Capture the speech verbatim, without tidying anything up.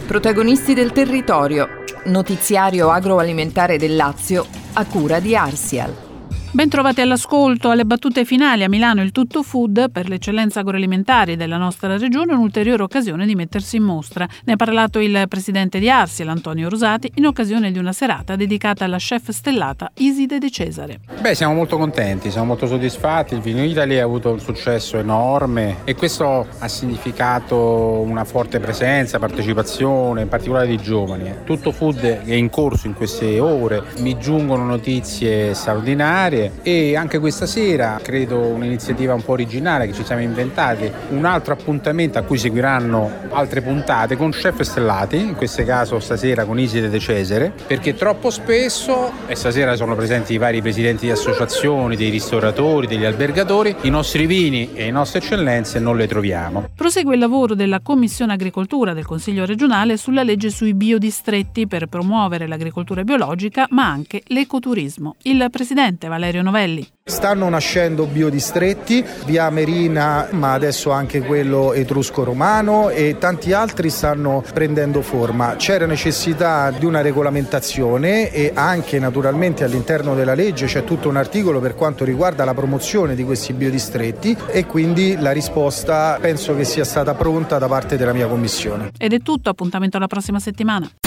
Protagonisti del territorio. Notiziario agroalimentare del Lazio a cura di Arsial. Ben trovati all'ascolto. Alle battute finali a Milano il Tutto Food, per l'eccellenza agroalimentare della nostra regione, un'ulteriore occasione di mettersi in mostra. Ne ha parlato il presidente di Arsial, Antonio Rosati, in occasione di una serata dedicata alla chef stellata Iside De Cesare. Beh, siamo molto contenti, siamo molto soddisfatti. Il Vino Italy ha avuto un successo enorme e questo ha significato una forte presenza, partecipazione, in particolare di giovani. Tutto Food è in corso in queste ore, mi giungono notizie straordinarie. E anche questa sera credo un'iniziativa un po' originale che ci siamo inventati, un altro appuntamento a cui seguiranno altre puntate con chef stellati, in questo caso stasera con Iside De Cesare, perché troppo spesso, e stasera sono presenti i vari presidenti di associazioni, dei ristoratori, degli albergatori, i nostri vini e le nostre eccellenze non le troviamo. Prosegue il lavoro della Commissione Agricoltura del Consiglio regionale sulla legge sui biodistretti per promuovere l'agricoltura biologica ma anche l'ecoturismo. Il presidente Valerio Novelli. Stanno nascendo biodistretti, via Merina, ma adesso anche quello etrusco-romano e tanti altri stanno prendendo forma. C'era necessità di una regolamentazione e anche naturalmente all'interno della legge c'è tutto un articolo per quanto riguarda la promozione di questi biodistretti e quindi la risposta penso che sia stata pronta da parte della mia commissione. Ed è tutto, appuntamento alla prossima settimana.